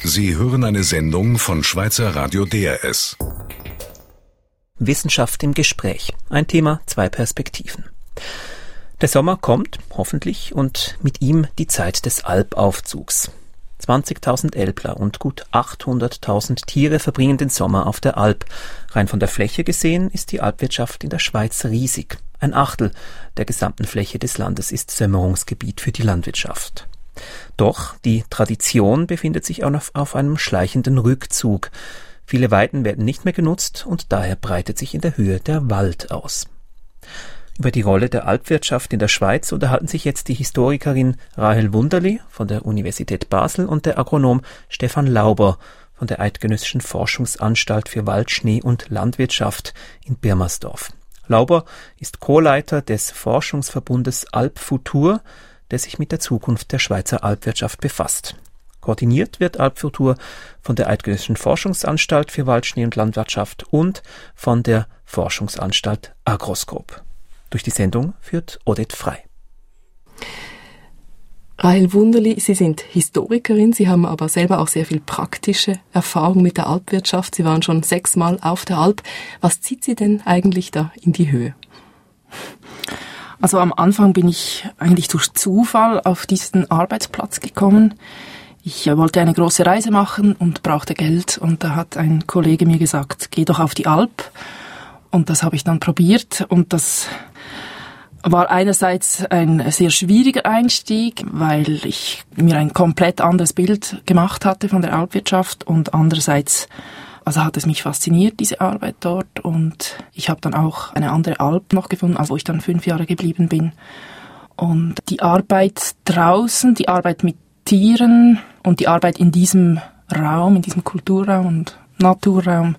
Sie hören eine Sendung von Schweizer Radio DRS. Wissenschaft im Gespräch. Ein Thema, zwei Perspektiven. Der Sommer kommt, hoffentlich, und mit ihm die Zeit des Alpaufzugs. 20.000 Älpler und gut 800.000 Tiere verbringen den Sommer auf der Alp. Rein von der Fläche gesehen ist die Alpwirtschaft in der Schweiz riesig. 1/8 der gesamten Fläche des Landes ist Sämmerungsgebiet für die Landwirtschaft. Doch die Tradition befindet sich auch noch auf einem schleichenden Rückzug. Viele Weiden werden nicht mehr genutzt und daher breitet sich in der Höhe der Wald aus. Über die Rolle der Alpwirtschaft in der Schweiz unterhalten sich jetzt die Historikerin Rahel Wunderli von der Universität Basel und der Agronom Stefan Lauber von der Eidgenössischen Forschungsanstalt für Wald, Schnee und Landwirtschaft in Birmersdorf. Lauber ist Co-Leiter des Forschungsverbundes Alpfutur, der sich mit der Zukunft der Schweizer Alpwirtschaft befasst. Koordiniert wird Alpfutur von der Eidgenössischen Forschungsanstalt für Wald, Schnee und Landwirtschaft und von der Forschungsanstalt Agroscope. Durch die Sendung führt Odette Frei. Rahel Wunderli, Sie sind Historikerin, Sie haben aber selber auch sehr viel praktische Erfahrung mit der Alpwirtschaft. Sie waren schon 6 Mal auf der Alp. Was zieht Sie denn eigentlich da in die Höhe? Also am Anfang bin ich eigentlich durch Zufall auf diesen Arbeitsplatz gekommen. Ich wollte eine große Reise machen und brauchte Geld und da hat ein Kollege mir gesagt, geh doch auf die Alp. Und das habe ich dann probiert und das war einerseits ein sehr schwieriger Einstieg, weil ich mir ein komplett anderes Bild gemacht hatte von der Alpwirtschaft und andererseits hat es mich fasziniert, diese Arbeit dort und ich habe dann auch eine andere Alp noch gefunden, wo ich dann 5 Jahre geblieben bin. Und die Arbeit draußen, die Arbeit mit Tieren und die Arbeit in diesem Raum, in diesem Kulturraum und Naturraum,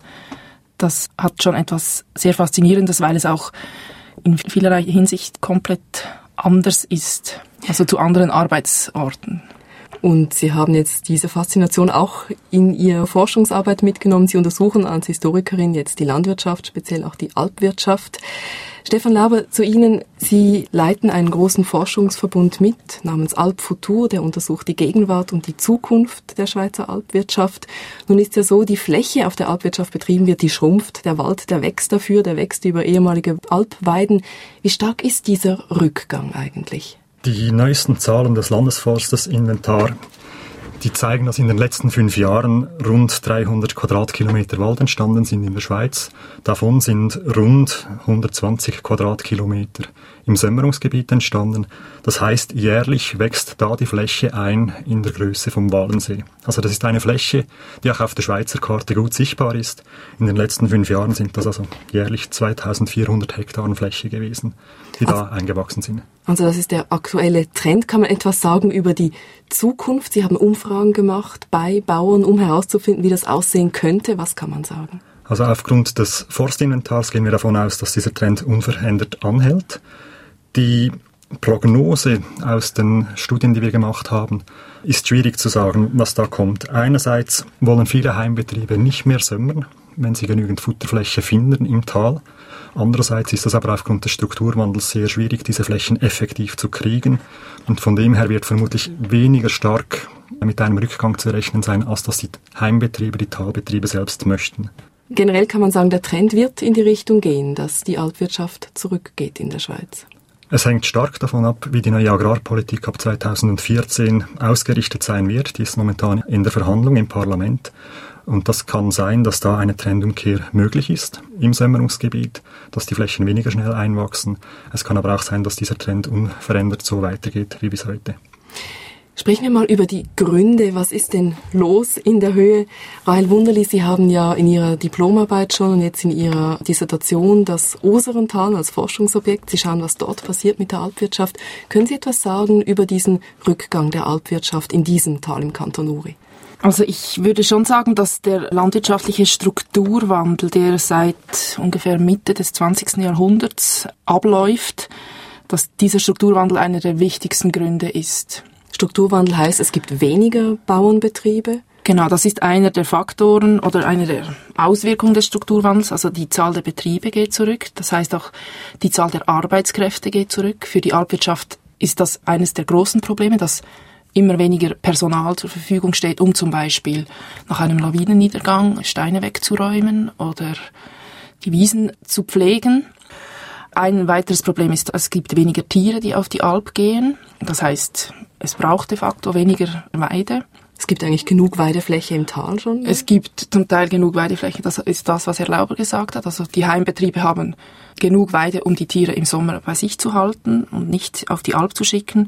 das hat schon etwas sehr Faszinierendes, weil es auch in vielerlei Hinsicht komplett anders ist, also zu anderen Arbeitsorten. Und Sie haben jetzt diese Faszination auch in Ihre Forschungsarbeit mitgenommen. Sie untersuchen als Historikerin jetzt die Landwirtschaft, speziell auch die Alpwirtschaft. Stefan Lauber, zu Ihnen. Sie leiten einen großen Forschungsverbund mit, namens Alpfutur, der untersucht die Gegenwart und die Zukunft der Schweizer Alpwirtschaft. Nun ist ja so, die Fläche, auf der Alpwirtschaft betrieben wird, die schrumpft. Der Wald, der wächst dafür, der wächst über ehemalige Alpweiden. Wie stark ist dieser Rückgang eigentlich? Die neuesten Zahlen des Landesforstes-Inventar, die zeigen, dass in den letzten 5 Jahren rund 300 Quadratkilometer Wald entstanden sind in der Schweiz. Davon sind rund 120 Quadratkilometer im Sämmerungsgebiet entstanden. Das heißt, jährlich wächst da die Fläche ein in der Größe vom Walensee. Also das ist eine Fläche, die auch auf der Schweizer Karte gut sichtbar ist. In den letzten 5 Jahren sind das also jährlich 2400 Hektar Fläche gewesen, die da eingewachsen sind. Also das ist der aktuelle Trend. Kann man etwas sagen über die Zukunft? Sie haben Umfragen gemacht bei Bauern, um herauszufinden, wie das aussehen könnte. Was kann man sagen? Also aufgrund des Forstinventars gehen wir davon aus, dass dieser Trend unverändert anhält. Die Prognose aus den Studien, die wir gemacht haben, ist schwierig zu sagen, was da kommt. Einerseits wollen viele Heimbetriebe nicht mehr sämmern, wenn sie genügend Futterfläche finden im Tal. Andererseits ist es aber aufgrund des Strukturwandels sehr schwierig, diese Flächen effektiv zu kriegen. Und von dem her wird vermutlich weniger stark mit einem Rückgang zu rechnen sein, als das die Heimbetriebe, die Talbetriebe selbst möchten. Generell kann man sagen, der Trend wird in die Richtung gehen, dass die Alpwirtschaft zurückgeht in der Schweiz. Es hängt stark davon ab, wie die neue Agrarpolitik ab 2014 ausgerichtet sein wird. Die ist momentan in der Verhandlung im Parlament. Und das kann sein, dass da eine Trendumkehr möglich ist im Sämmerungsgebiet, dass die Flächen weniger schnell einwachsen. Es kann aber auch sein, dass dieser Trend unverändert so weitergeht wie bis heute. Sprechen wir mal über die Gründe. Was ist denn los in der Höhe? Rahel Wunderli, Sie haben ja in Ihrer Diplomarbeit schon und jetzt in Ihrer Dissertation das Oserental als Forschungsobjekt. Sie schauen, was dort passiert mit der Alpwirtschaft. Können Sie etwas sagen über diesen Rückgang der Alpwirtschaft in diesem Tal im Kanton Uri? Also ich würde schon sagen, dass der landwirtschaftliche Strukturwandel, der seit ungefähr Mitte des 20. Jahrhunderts abläuft, dass dieser Strukturwandel einer der wichtigsten Gründe ist. Strukturwandel heißt, es gibt weniger Bauernbetriebe? Genau, das ist einer der Faktoren oder eine der Auswirkungen des Strukturwandels. Also die Zahl der Betriebe geht zurück. Das heißt auch, die Zahl der Arbeitskräfte geht zurück. Für die Alpwirtschaft ist das eines der großen Probleme, dass immer weniger Personal zur Verfügung steht, um zum Beispiel nach einem Lawinenniedergang Steine wegzuräumen oder die Wiesen zu pflegen. Ein weiteres Problem ist, es gibt weniger Tiere, die auf die Alp gehen. Das heißt, es braucht de facto weniger Weide. Es gibt eigentlich genug Weidefläche im Tal schon? Ne? Es gibt zum Teil genug Weidefläche. Das ist das, was Herr Lauber gesagt hat. Also die Heimbetriebe haben genug Weide, um die Tiere im Sommer bei sich zu halten und nicht auf die Alp zu schicken.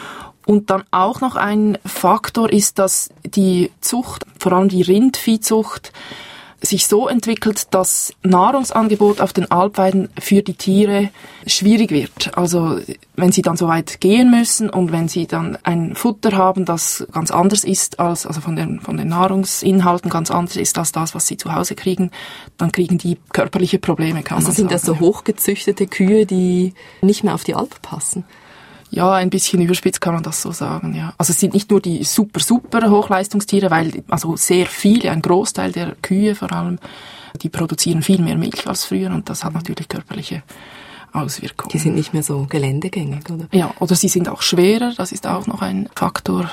Und dann auch noch ein Faktor ist, dass die Zucht, vor allem die Rindviehzucht, sich so entwickelt, dass Nahrungsangebot auf den Alpweiden für die Tiere schwierig wird. Also wenn sie dann so weit gehen müssen und wenn sie dann ein Futter haben, das ganz anders ist als, also von den Nahrungsinhalten ganz anders ist als das, was sie zu Hause kriegen, dann kriegen die körperliche Probleme, kann man sagen. Also sind das so hochgezüchtete Kühe, die nicht mehr auf die Alp passen? Ja, ein bisschen überspitzt kann man das so sagen, ja. Also es sind nicht nur die super Hochleistungstiere, weil also sehr viele, ein Großteil der Kühe vor allem, die produzieren viel mehr Milch als früher und das hat natürlich körperliche Auswirkungen. Die sind nicht mehr so geländegängig, oder? Ja, oder sie sind auch schwerer, das ist auch noch ein Faktor.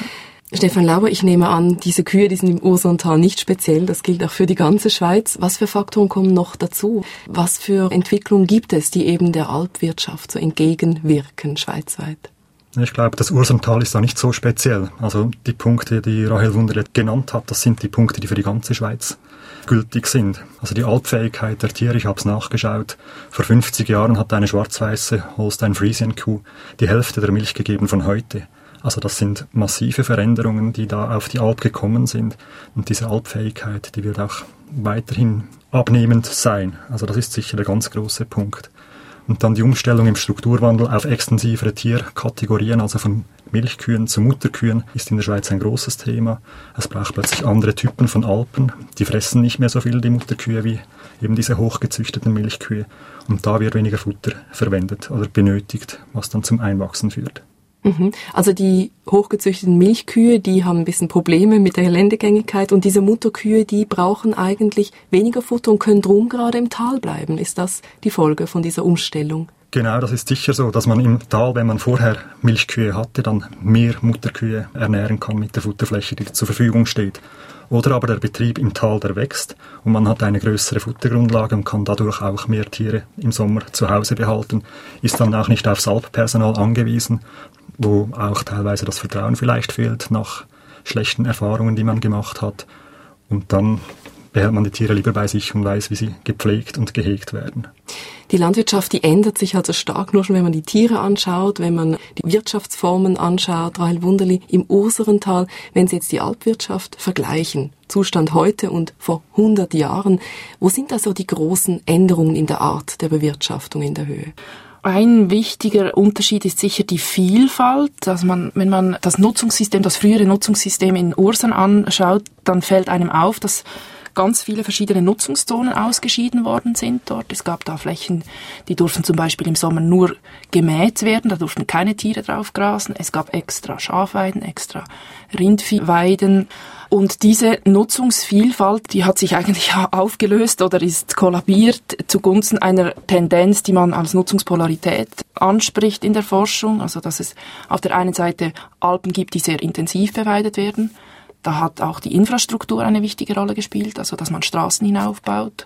Stefan Lauber, ich nehme an, diese Kühe, die sind im Ursental nicht speziell, das gilt auch für die ganze Schweiz. Was für Faktoren kommen noch dazu? Was für Entwicklungen gibt es, die eben der Alpwirtschaft so entgegenwirken, schweizweit? Ich glaube, das Ursental ist da nicht so speziell. Also die Punkte, die Rahel Wunderle genannt hat, das sind die Punkte, die für die ganze Schweiz gültig sind. Also die Alpfähigkeit der Tiere, ich habe es nachgeschaut, vor 50 Jahren hat eine schwarz-weiße Holstein-Friesian-Kuh die Hälfte der Milch gegeben von heute. Also das sind massive Veränderungen, die da auf die Alp gekommen sind. Und diese Alpfähigkeit, die wird auch weiterhin abnehmend sein. Also das ist sicher der ganz große Punkt. Und dann die Umstellung im Strukturwandel auf extensivere Tierkategorien, also von Milchkühen zu Mutterkühen, ist in der Schweiz ein großes Thema. Es braucht plötzlich andere Typen von Alpen. Die fressen nicht mehr so viel, die Mutterkühe, wie eben diese hochgezüchteten Milchkühe. Und da wird weniger Futter verwendet oder benötigt, was dann zum Einwachsen führt. Also die hochgezüchteten Milchkühe, die haben ein bisschen Probleme mit der Geländegängigkeit und diese Mutterkühe, die brauchen eigentlich weniger Futter und können drum gerade im Tal bleiben. Ist das die Folge von dieser Umstellung? Genau, das ist sicher so, dass man im Tal, wenn man vorher Milchkühe hatte, dann mehr Mutterkühe ernähren kann mit der Futterfläche, die zur Verfügung steht. Oder aber der Betrieb im Tal, der wächst und man hat eine größere Futtergrundlage und kann dadurch auch mehr Tiere im Sommer zu Hause behalten, ist dann auch nicht aufs Alppersonal angewiesen, wo auch teilweise das Vertrauen vielleicht fehlt nach schlechten Erfahrungen, die man gemacht hat. Und dann behält man die Tiere lieber bei sich und weiß, wie sie gepflegt und gehegt werden. Die Landwirtschaft, die ändert sich also stark, nur schon wenn man die Tiere anschaut, wenn man die Wirtschaftsformen anschaut. Rahel Wunderli, im Urserental, wenn Sie jetzt die Alpwirtschaft vergleichen, Zustand heute und vor 100 Jahren, wo sind da so die großen Änderungen in der Art der Bewirtschaftung in der Höhe? Ein wichtiger Unterschied ist sicher die Vielfalt. Also wenn man das Nutzungssystem, das frühere Nutzungssystem in Ursern anschaut, dann fällt einem auf, dass ganz viele verschiedene Nutzungszonen ausgeschieden worden sind dort. Es gab da Flächen, die durften zum Beispiel im Sommer nur gemäht werden, da durften keine Tiere drauf grasen. Es gab extra Schafweiden, extra Rindviehweiden. Und diese Nutzungsvielfalt, die hat sich eigentlich aufgelöst oder ist kollabiert zugunsten einer Tendenz, die man als Nutzungspolarität anspricht in der Forschung. Also dass es auf der einen Seite Alpen gibt, die sehr intensiv beweidet werden. Da hat auch die Infrastruktur eine wichtige Rolle gespielt, also dass man Straßen hinaufbaut.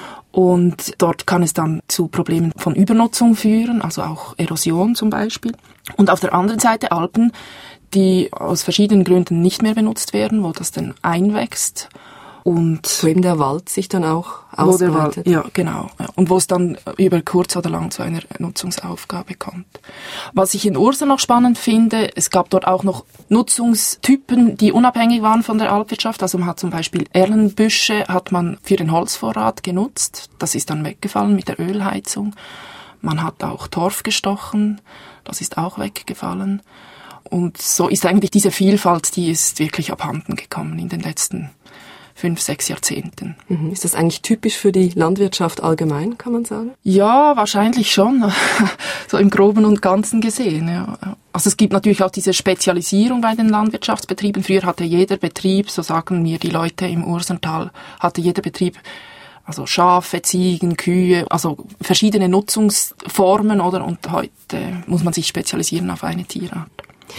Und dort kann es dann zu Problemen von Übernutzung führen, also auch Erosion zum Beispiel. Und auf der anderen Seite Alpen, die aus verschiedenen Gründen nicht mehr benutzt werden, wo das dann einwächst. Und wo eben der Wald sich dann auch ausbreitet. Ja, genau. Und wo es dann über kurz oder lang zu einer Nutzungsaufgabe kommt. Was ich in Ursern noch spannend finde, es gab dort auch noch Nutzungstypen, die unabhängig waren von der Alpwirtschaft. Also man hat zum Beispiel Erlenbüsche hat man für den Holzvorrat genutzt. Das ist dann weggefallen mit der Ölheizung. Man hat auch Torf gestochen. Das ist auch weggefallen. Und so ist eigentlich diese Vielfalt, die ist wirklich abhanden gekommen in den letzten 5-6 Jahrzehnten. Ist das eigentlich typisch für die Landwirtschaft allgemein, kann man sagen? Ja, wahrscheinlich schon. So im Groben und Ganzen gesehen, ja. Also es gibt natürlich auch diese Spezialisierung bei den Landwirtschaftsbetrieben. Früher hatte jeder Betrieb, so sagen mir die Leute im Ursental, hatte jeder Betrieb also Schafe, Ziegen, Kühe, also verschiedene Nutzungsformen, oder? Und heute muss man sich spezialisieren auf eine Tierart.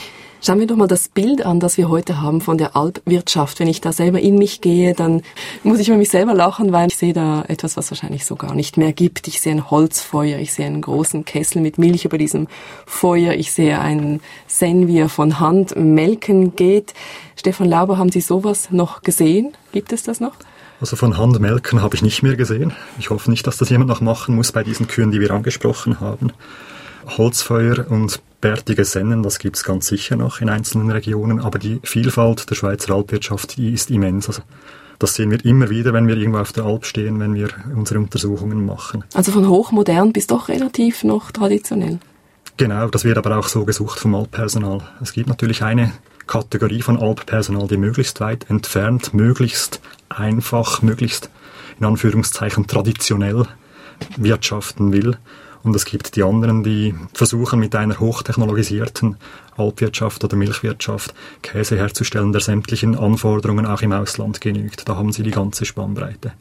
Schauen wir doch mal das Bild an, das wir heute haben von der Alpwirtschaft. Wenn ich da selber in mich gehe, dann muss ich über mich selber lachen, weil ich sehe da etwas, was wahrscheinlich so gar nicht mehr gibt. Ich sehe ein Holzfeuer, ich sehe einen großen Kessel mit Milch über diesem Feuer, ich sehe einen Sen, wie er von Hand melken geht. Stefan Lauber, haben Sie sowas noch gesehen? Gibt es das noch? Also von Hand melken habe ich nicht mehr gesehen. Ich hoffe nicht, dass das jemand noch machen muss bei diesen Kühen, die wir angesprochen haben. Holzfeuer und bärtige Sennen, das gibt's ganz sicher noch in einzelnen Regionen, aber die Vielfalt der Schweizer Alpwirtschaft, die ist immens. Also das sehen wir immer wieder, wenn wir irgendwo auf der Alp stehen, wenn wir unsere Untersuchungen machen. Also von hochmodern bis doch relativ noch traditionell. Genau, das wird aber auch so gesucht vom Alppersonal. Es gibt natürlich eine Kategorie von Alppersonal, die möglichst weit entfernt, möglichst einfach, möglichst in Anführungszeichen traditionell wirtschaften will. Und es gibt die anderen, die versuchen mit einer hochtechnologisierten Alpwirtschaft oder Milchwirtschaft Käse herzustellen, der sämtlichen Anforderungen auch im Ausland genügt. Da haben Sie die ganze Spannbreite.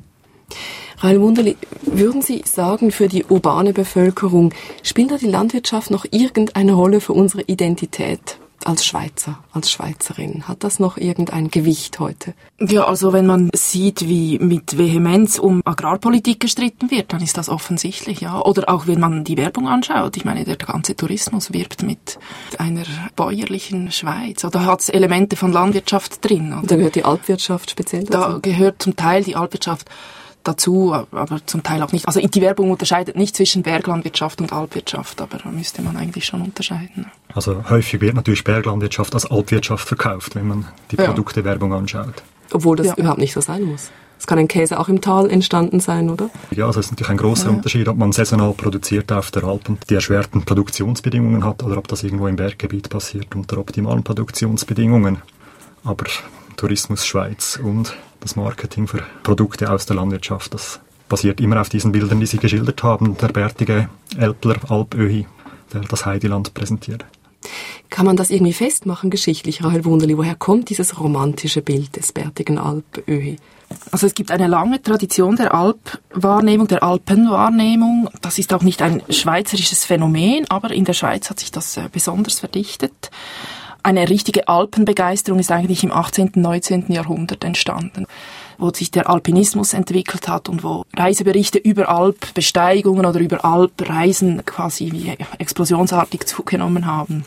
Rahel Wunderli, würden Sie sagen, für die urbane Bevölkerung spielt da die Landwirtschaft noch irgendeine Rolle für unsere Identität? Als Schweizer, als Schweizerin? Hat das noch irgendein Gewicht heute? Ja, also wenn man sieht, wie mit Vehemenz um Agrarpolitik gestritten wird, dann ist das offensichtlich, ja. Oder auch wenn man die Werbung anschaut. Ich meine, der ganze Tourismus wirbt mit einer bäuerlichen Schweiz. Oder hat es Elemente von Landwirtschaft drin? Oder? Da gehört die Alpwirtschaft speziell dazu? Da gehört zum Teil die Alpwirtschaft dazu, aber zum Teil auch nicht. Also die Werbung unterscheidet nicht zwischen Berglandwirtschaft und Alpwirtschaft, aber da müsste man eigentlich schon unterscheiden. Also häufig wird natürlich Berglandwirtschaft als Alpwirtschaft verkauft, wenn man die Produktewerbung anschaut. Obwohl das überhaupt nicht so sein muss. Es kann ein Käse auch im Tal entstanden sein, oder? Ja, also es ist natürlich ein großer Unterschied, ob man saisonal produziert auf der Alp und die erschwerten Produktionsbedingungen hat oder ob das irgendwo im Berggebiet passiert unter optimalen Produktionsbedingungen. Aber Tourismus Schweiz und das Marketing für Produkte aus der Landwirtschaft, das basiert immer auf diesen Bildern, die Sie geschildert haben. Der bärtige Älpler Alpöhi, der das Heideland präsentiert. Kann man das irgendwie festmachen geschichtlich, Rahel Wunderli? Woher kommt dieses romantische Bild des bärtigen Alpöhi? Also es gibt eine lange Tradition der Alpwahrnehmung, der Alpenwahrnehmung. Das ist auch nicht ein schweizerisches Phänomen, aber in der Schweiz hat sich das besonders verdichtet. Eine richtige Alpenbegeisterung ist eigentlich im 18. und 19. Jahrhundert entstanden, wo sich der Alpinismus entwickelt hat und wo Reiseberichte über Alpbesteigungen oder über Alpreisen quasi wie explosionsartig zugenommen haben.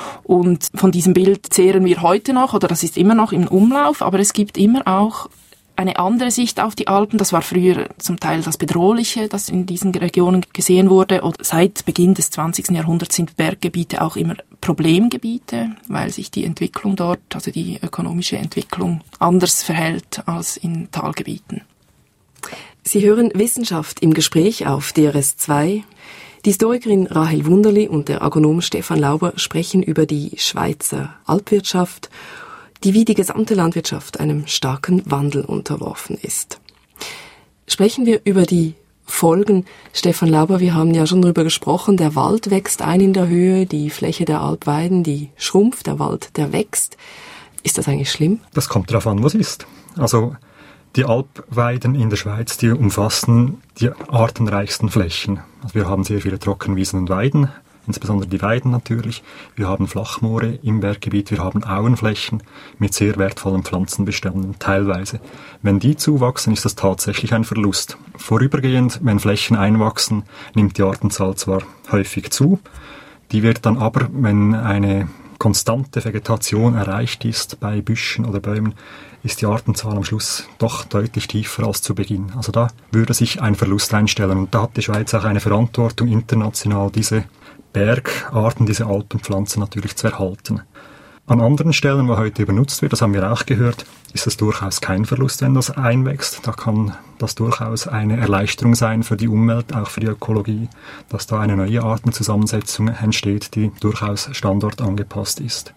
Und von diesem Bild zehren wir heute noch, oder das ist immer noch im Umlauf, aber es gibt immer auch eine andere Sicht auf die Alpen. Das war früher zum Teil das Bedrohliche, das in diesen Regionen gesehen wurde. Und seit Beginn des 20. Jahrhunderts sind Berggebiete auch immer Problemgebiete, weil sich die Entwicklung dort, also die ökonomische Entwicklung, anders verhält als in Talgebieten. Sie hören Wissenschaft im Gespräch auf DRS2. Die Historikerin Rahel Wunderli und der Agronom Stefan Lauber sprechen über die Schweizer Alpwirtschaft, die wie die gesamte Landwirtschaft einem starken Wandel unterworfen ist. Sprechen wir über die Folgen. Stefan Lauber, wir haben ja schon darüber gesprochen, der Wald wächst ein in der Höhe, die Fläche der Alpweiden, die schrumpft, der Wald, der wächst. Ist das eigentlich schlimm? Das kommt darauf an, was ist. Also die Alpweiden in der Schweiz, die umfassen die artenreichsten Flächen. Also wir haben sehr viele Trockenwiesen und Weiden, insbesondere die Weiden natürlich. Wir haben Flachmoore im Berggebiet, wir haben Auenflächen mit sehr wertvollen Pflanzenbeständen teilweise. Wenn die zuwachsen, ist das tatsächlich ein Verlust. Vorübergehend, wenn Flächen einwachsen, nimmt die Artenzahl zwar häufig zu, die wird dann aber, wenn eine konstante Vegetation erreicht ist bei Büschen oder Bäumen, ist die Artenzahl am Schluss doch deutlich tiefer als zu Beginn. Also da würde sich ein Verlust einstellen und da hat die Schweiz auch eine Verantwortung, international diese Bergarten, diese Alpenpflanzen natürlich zu erhalten. An anderen Stellen, wo heute benutzt wird, das haben wir auch gehört, ist es durchaus kein Verlust, wenn das einwächst. Da kann das durchaus eine Erleichterung sein für die Umwelt, auch für die Ökologie, dass da eine neue Artenzusammensetzung entsteht, die durchaus standortangepasst ist.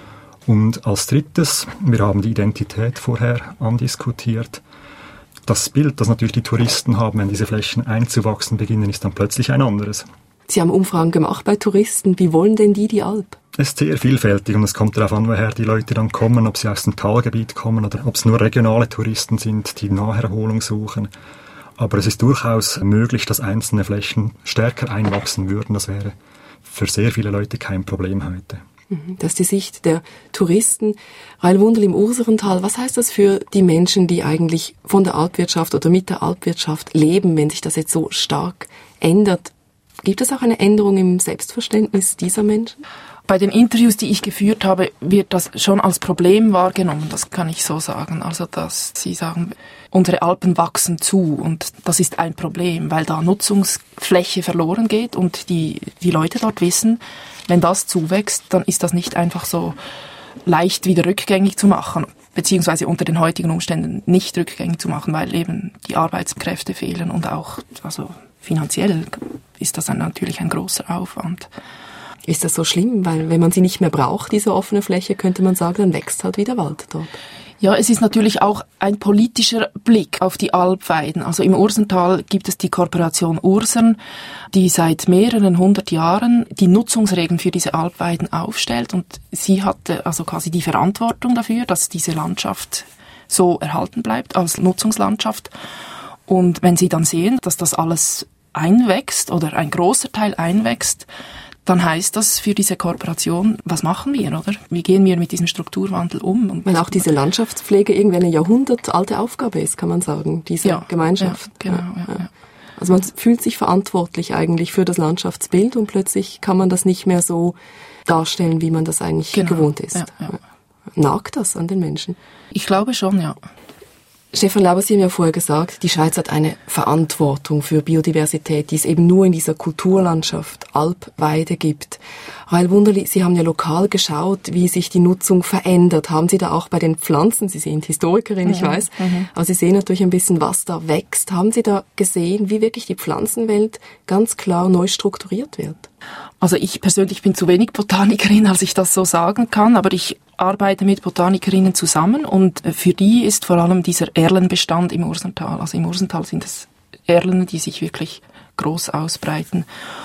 Und als drittes, wir haben die Identität vorher andiskutiert. Das Bild, das natürlich die Touristen haben, wenn diese Flächen einzuwachsen beginnen, ist dann plötzlich ein anderes. Sie haben Umfragen gemacht bei Touristen. Wie wollen denn die Alp? Es ist sehr vielfältig und es kommt darauf an, woher die Leute dann kommen, ob sie aus dem Talgebiet kommen oder ob es nur regionale Touristen sind, die Naherholung suchen. Aber es ist durchaus möglich, dass einzelne Flächen stärker einwachsen würden. Das wäre für sehr viele Leute kein Problem heute. Das ist die Sicht der Touristen. Rahel Wunderl im Urserental, was heißt das für die Menschen, die eigentlich von der Alpwirtschaft oder mit der Alpwirtschaft leben, wenn sich das jetzt so stark ändert? Gibt es auch eine Änderung im Selbstverständnis dieser Menschen? Bei den Interviews, die ich geführt habe, wird das schon als Problem wahrgenommen, das kann ich so sagen. Also, dass sie sagen, unsere Alpen wachsen zu und das ist ein Problem, weil da Nutzungsfläche verloren geht und die Leute dort wissen, wenn das zuwächst, dann ist das nicht einfach so leicht wieder rückgängig zu machen, beziehungsweise unter den heutigen Umständen nicht rückgängig zu machen, weil eben die Arbeitskräfte fehlen und auch, also finanziell ist das natürlich ein großer Aufwand. Ist das so schlimm? Weil wenn man sie nicht mehr braucht, diese offene Fläche, könnte man sagen, dann wächst halt wieder Wald dort. Ja, es ist natürlich auch ein politischer Blick auf die Alpweiden. Also im Ursental gibt es die Kooperation Ursern, die seit mehreren 100 Jahren die Nutzungsregeln für diese Alpweiden aufstellt. Und sie hatte also quasi die Verantwortung dafür, dass diese Landschaft so erhalten bleibt als Nutzungslandschaft. Und wenn sie dann sehen, dass das alles einwächst oder ein großer Teil einwächst, dann heißt das für diese Kooperation, was machen wir, oder? Wie gehen wir mit diesem Strukturwandel um? Und weil auch diese Landschaftspflege irgendwie eine jahrhundertalte Aufgabe ist, kann man sagen, diese Gemeinschaft. Ja, genau. Ja. Also man fühlt sich verantwortlich eigentlich für das Landschaftsbild und plötzlich kann man das nicht mehr so darstellen, wie man das eigentlich gewohnt ist. Ja. Nagt das an den Menschen? Ich glaube schon, ja. Stefan Lauber, Sie haben ja vorher gesagt, die Schweiz hat eine Verantwortung für Biodiversität, die es eben nur in dieser Kulturlandschaft Alpweide gibt. Rahel Wunderli, Sie haben ja lokal geschaut, wie sich die Nutzung verändert. Haben Sie da auch bei den Pflanzen, Sie sind Historikerin, ich weiß, aber Sie sehen natürlich ein bisschen, was da wächst. Haben Sie da gesehen, wie wirklich die Pflanzenwelt ganz klar neu strukturiert wird? Also ich persönlich bin zu wenig Botanikerin, als ich das so sagen kann, aber ich arbeite mit Botanikerinnen zusammen und für die ist vor allem dieser Erlenbestand im Ursental. Also im Ursental sind es Erlen, die sich wirklich groß ausbreiten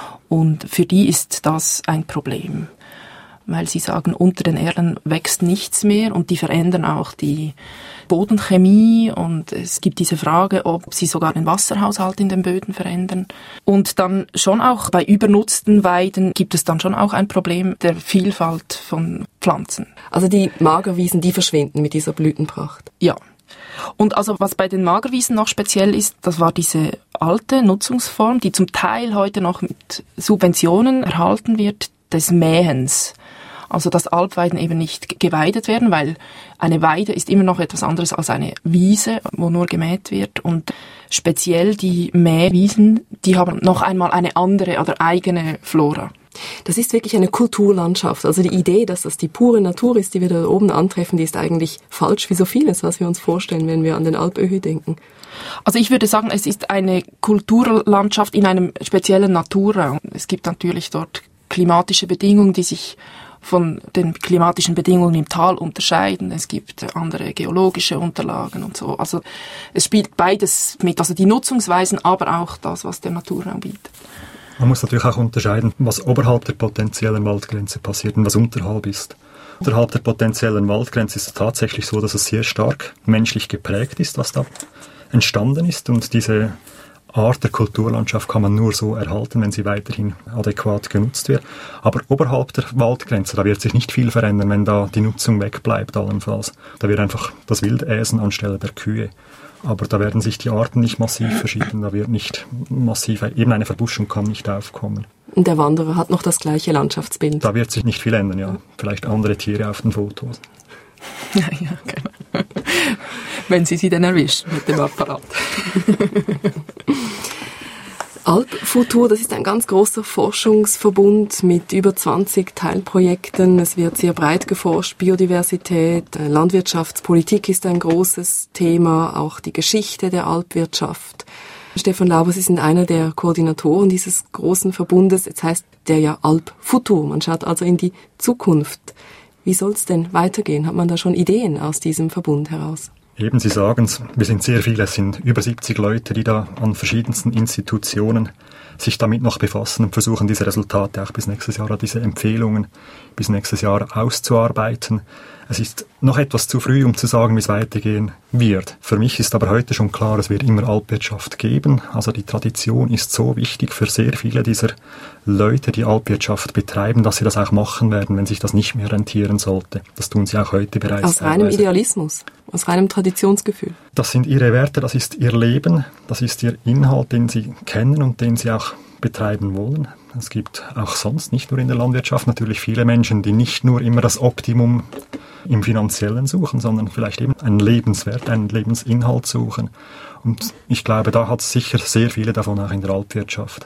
und für die ist das ein Problem, weil sie sagen, unter den Erlen wächst nichts mehr und die verändern auch die Bodenchemie und es gibt diese Frage, ob sie sogar den Wasserhaushalt in den Böden verändern. Und dann schon auch bei übernutzten Weiden gibt es dann schon auch ein Problem der Vielfalt von Pflanzen. Also die Magerwiesen, die verschwinden mit dieser Blütenpracht? Ja. Und also was bei den Magerwiesen noch speziell ist, das war diese alte Nutzungsform, die zum Teil heute noch mit Subventionen erhalten wird, des Mähens. Also dass Alpweiden eben nicht geweidet werden, weil eine Weide ist immer noch etwas anderes als eine Wiese, wo nur gemäht wird. Und speziell die Mähwiesen, die haben noch einmal eine andere oder eigene Flora. Das ist wirklich eine Kulturlandschaft. Also die Idee, dass das die pure Natur ist, die wir da oben antreffen, die ist eigentlich falsch wie so vieles, was wir uns vorstellen, wenn wir an den Alpöhi denken. Also ich würde sagen, es ist eine Kulturlandschaft in einem speziellen Naturraum. Es gibt natürlich dort klimatische Bedingungen, die sich von den klimatischen Bedingungen im Tal unterscheiden. Es gibt andere geologische Unterlagen und so. Also es spielt beides mit, also die Nutzungsweisen, aber auch das, was der Naturraum bietet. Man muss natürlich auch unterscheiden, was oberhalb der potenziellen Waldgrenze passiert und was unterhalb ist. Unterhalb der potenziellen Waldgrenze ist es tatsächlich so, dass es sehr stark menschlich geprägt ist, was da entstanden ist. Und diese Art der Kulturlandschaft kann man nur so erhalten, wenn sie weiterhin adäquat genutzt wird. Aber oberhalb der Waldgrenze, da wird sich nicht viel verändern, wenn da die Nutzung wegbleibt allenfalls. Da wird einfach das Wildäsen anstelle der Kühe. Aber da werden sich die Arten nicht massiv verschieben, da wird nicht massiv, eben eine Verbuschung kann nicht aufkommen. Und der Wanderer hat noch das gleiche Landschaftsbild. Da wird sich nicht viel ändern, ja. Vielleicht andere Tiere auf den Fotos. Ja, genau. Wenn Sie denn erwischen mit dem Apparat. Alpfutur, das ist ein ganz großer Forschungsverbund mit über 20 Teilprojekten. Es wird sehr breit geforscht. Biodiversität, Landwirtschaftspolitik ist ein großes Thema, auch die Geschichte der Alpwirtschaft. Stefan Lauber, Sie sind einer der Koordinatoren dieses großen Verbundes. Jetzt heißt der ja Alpfutur. Man schaut also in die Zukunft. Wie soll es denn weitergehen? Hat man da schon Ideen aus diesem Verbund heraus? Eben, Sie sagen es, wir sind sehr viele, es sind über 70 Leute, die da an verschiedensten Institutionen sich damit noch befassen und versuchen, diese Resultate auch bis nächstes Jahr, diese Empfehlungen bis nächstes Jahr auszuarbeiten. Es ist noch etwas zu früh, um zu sagen, wie es weitergehen wird. Für mich ist aber heute schon klar, es wird immer Alpwirtschaft geben. Also die Tradition ist so wichtig für sehr viele dieser Leute, die Alpwirtschaft betreiben, dass sie das auch machen werden, wenn sich das nicht mehr rentieren sollte. Das tun sie auch heute bereits. Aus reinem Idealismus, aus reinem Traditionsgefühl. Das sind ihre Werte, das ist ihr Leben, das ist ihr Inhalt, den sie kennen und den sie auch betreiben wollen. Es gibt auch sonst, nicht nur in der Landwirtschaft, natürlich viele Menschen, die nicht nur immer das Optimum im Finanziellen suchen, sondern vielleicht eben einen Lebenswert, einen Lebensinhalt suchen. Und ich glaube, da hat es sicher sehr viele davon auch in der Alpwirtschaft.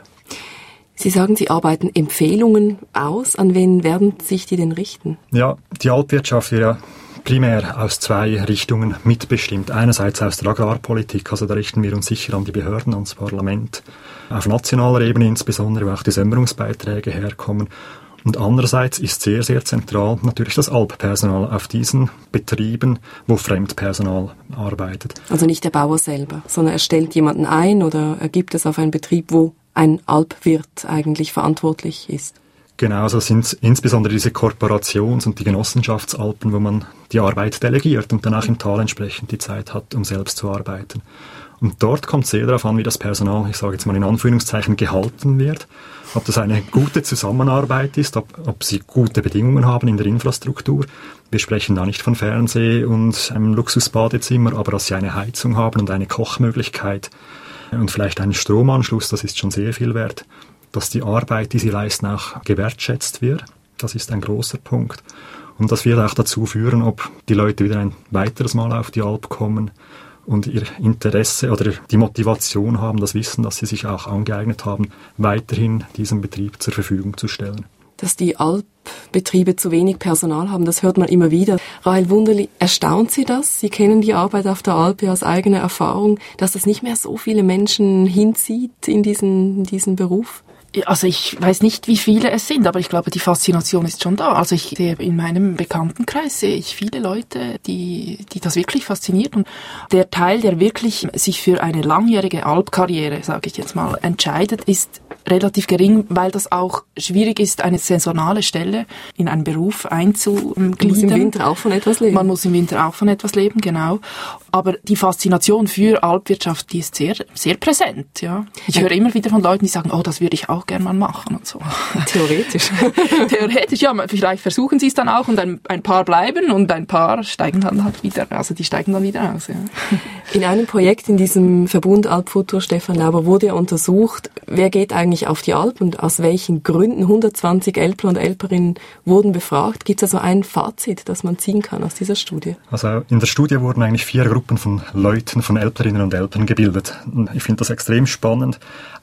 Sie sagen, Sie arbeiten Empfehlungen aus. An wen werden sich die denn richten? Ja, die Alpwirtschaft wird ja primär aus zwei Richtungen mitbestimmt. Einerseits aus der Agrarpolitik, also da richten wir uns sicher an die Behörden, ans Parlament, auf nationaler Ebene insbesondere, wo auch die Sämmerungsbeiträge herkommen. Und andererseits ist sehr, sehr zentral natürlich das Alppersonal auf diesen Betrieben, wo Fremdpersonal arbeitet. Also nicht der Bauer selber, sondern er stellt jemanden ein oder er gibt es auf einen Betrieb, wo ein Alpwirt eigentlich verantwortlich ist. Genau, also sind insbesondere diese Korporations- und die Genossenschaftsalpen, wo man die Arbeit delegiert und dann auch im Tal entsprechend die Zeit hat, um selbst zu arbeiten. Und dort kommt es sehr darauf an, wie das Personal, ich sage jetzt mal in Anführungszeichen, gehalten wird. Ob das eine gute Zusammenarbeit ist, ob sie gute Bedingungen haben in der Infrastruktur. Wir sprechen da nicht von Fernseh und einem Luxusbadezimmer, aber dass sie eine Heizung haben und eine Kochmöglichkeit und vielleicht einen Stromanschluss, das ist schon sehr viel wert. Dass die Arbeit, die sie leisten, auch gewertschätzt wird. Das ist ein großer Punkt. Und das wird auch dazu führen, ob die Leute wieder ein weiteres Mal auf die Alp kommen und ihr Interesse oder die Motivation haben, das Wissen, das sie sich auch angeeignet haben, weiterhin diesem Betrieb zur Verfügung zu stellen. Dass die Alpbetriebe zu wenig Personal haben, das hört man immer wieder. Rahel Wunderli, erstaunt Sie das? Sie kennen die Arbeit auf der Alp ja aus eigener Erfahrung, dass das nicht mehr so viele Menschen hinzieht in diesen Beruf? Also ich weiß nicht, wie viele es sind, aber ich glaube, die Faszination ist schon da. Also ich sehe in meinem Bekanntenkreis viele Leute, die das wirklich fasziniert. Und der Teil, der wirklich sich für eine langjährige Alpkarriere, sage ich jetzt mal, entscheidet, ist relativ gering, weil das auch schwierig ist, eine saisonale Stelle in einen Beruf einzugliedern. Man muss im Winter auch von etwas leben. Man muss im Winter auch von etwas leben, genau. Aber die Faszination für Alpwirtschaft, die ist sehr, sehr präsent, ja. Ich höre immer wieder von Leuten, die sagen, oh, das würde ich auch gerne mal machen und so. Theoretisch. Theoretisch, ja. Vielleicht versuchen sie es dann auch und ein paar bleiben und ein paar steigen dann halt wieder, also die steigen dann wieder aus, ja. In einem Projekt in diesem Verbund Alpfutur, Stefan Lauber, wurde ja untersucht, wer geht eigentlich auf die Alp und aus welchen Gründen. 120 Älpler und Älperinnen wurden befragt. Gibt es also ein Fazit, das man ziehen kann aus dieser Studie? Also in der Studie wurden eigentlich 4 Gruppen von Leuten, von Älplerinnen und Älplern gebildet. Ich finde das extrem spannend.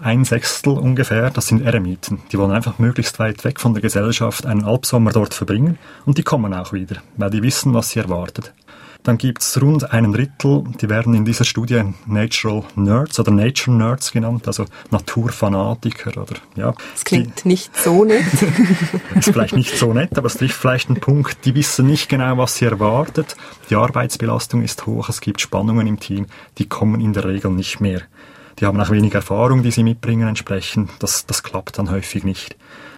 1/6 ungefähr, das sind Eremiten. Die wollen einfach möglichst weit weg von der Gesellschaft einen Alpsommer dort verbringen und die kommen auch wieder, weil die wissen, was sie erwartet. Dann gibt's rund 1/3, die werden in dieser Studie Natural Nerds oder Nature Nerds genannt, also Naturfanatiker oder ja. Das klingt nicht so nett. Ist vielleicht nicht so nett, aber es trifft vielleicht einen Punkt. Die wissen nicht genau, was sie erwartet. Die Arbeitsbelastung ist hoch, es gibt Spannungen im Team, die kommen in der Regel nicht mehr. Die haben auch wenig Erfahrung, die sie mitbringen entsprechend. Das klappt dann häufig nicht.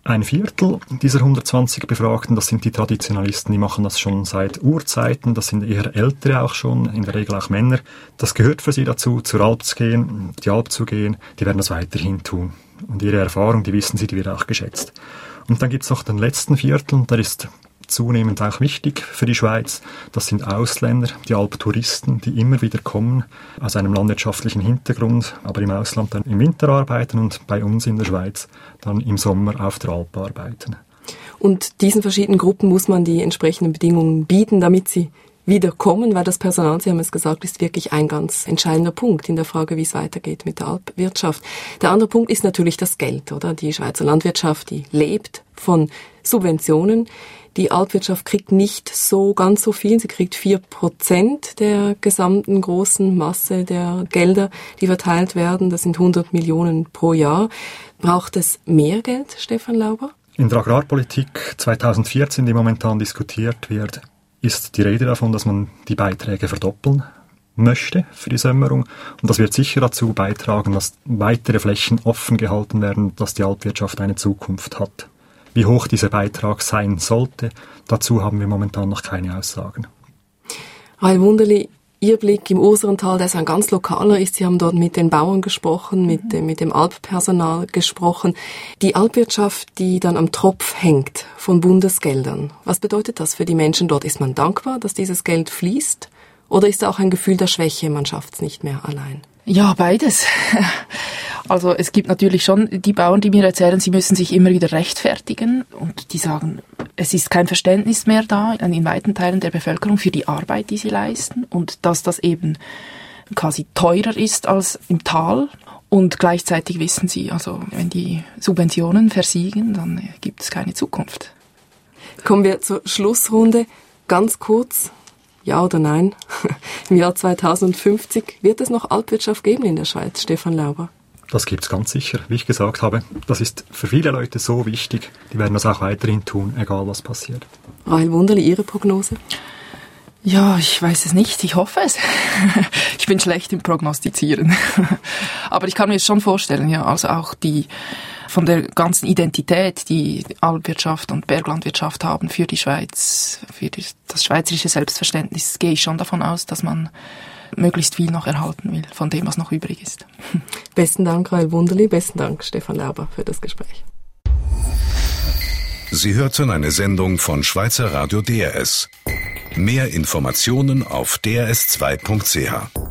1/4 dieser 120 Befragten, das sind die Traditionalisten, die machen das schon seit Urzeiten, das sind eher Ältere auch schon, in der Regel auch Männer. Das gehört für sie dazu, zur Alp zu gehen, die Alp zu gehen, die werden das weiterhin tun. Und ihre Erfahrung, die wissen sie, die wird auch geschätzt. Und dann gibt's noch den letzten Viertel, der ist zunehmend auch wichtig für die Schweiz. Das sind Ausländer, die Alptouristen, die immer wieder kommen aus einem landwirtschaftlichen Hintergrund, aber im Ausland dann im Winter arbeiten und bei uns in der Schweiz dann im Sommer auf der Alp arbeiten. Und diesen verschiedenen Gruppen muss man die entsprechenden Bedingungen bieten, damit sie wieder kommen, weil das Personal, Sie haben es gesagt, ist wirklich ein ganz entscheidender Punkt in der Frage, wie es weitergeht mit der Alpwirtschaft. Der andere Punkt ist natürlich das Geld, oder? Die Schweizer Landwirtschaft, die lebt von Subventionen. Die Alpwirtschaft kriegt nicht ganz so viel. Sie kriegt 4% der gesamten großen Masse der Gelder, die verteilt werden. Das sind 100 Millionen pro Jahr. Braucht es mehr Geld, Stefan Lauber? In der Agrarpolitik 2014, die momentan diskutiert wird, ist die Rede davon, dass man die Beiträge verdoppeln möchte für die Sämmerung. Und das wird sicher dazu beitragen, dass weitere Flächen offen gehalten werden, dass die Alpwirtschaft eine Zukunft hat. Wie hoch dieser Beitrag sein sollte, dazu haben wir momentan noch keine Aussagen. Rahel Wunderli, Ihr Blick im Urserental, der ist ein ganz lokaler ist. Sie haben dort mit den Bauern gesprochen, mit dem Alppersonal gesprochen. Die Alpwirtschaft, die dann am Tropf hängt von Bundesgeldern. Was bedeutet das für die Menschen dort? Ist man dankbar, dass dieses Geld fließt? Oder ist da auch ein Gefühl der Schwäche, man schafft es nicht mehr allein? Ja, beides. Also es gibt natürlich schon die Bauern, die mir erzählen, sie müssen sich immer wieder rechtfertigen und die sagen, es ist kein Verständnis mehr da in weiten Teilen der Bevölkerung für die Arbeit, die sie leisten und dass das eben quasi teurer ist als im Tal. Und gleichzeitig wissen sie, also wenn die Subventionen versiegen, dann gibt es keine Zukunft. Kommen wir zur Schlussrunde. Ganz kurz, ja oder nein? Im Jahr 2050 wird es noch Alpwirtschaft geben in der Schweiz, Stefan Lauber? Das gibt's ganz sicher. Wie ich gesagt habe, das ist für viele Leute so wichtig. Die werden das auch weiterhin tun, egal was passiert. Rahel Wunderli, Ihre Prognose? Ja, ich weiß es nicht. Ich hoffe es. Ich bin schlecht im Prognostizieren. Aber ich kann mir es schon vorstellen, ja. Also auch von der ganzen Identität, die Alpwirtschaft und Berglandwirtschaft haben für die Schweiz, für das schweizerische Selbstverständnis, gehe ich schon davon aus, dass man möglichst viel noch erhalten will von dem, was noch übrig ist. Besten Dank, Rahel Wunderli. Besten Dank, Stefan Lauber, für das Gespräch. Sie hörten eine Sendung von Schweizer Radio DRS. Mehr Informationen auf drs2.ch.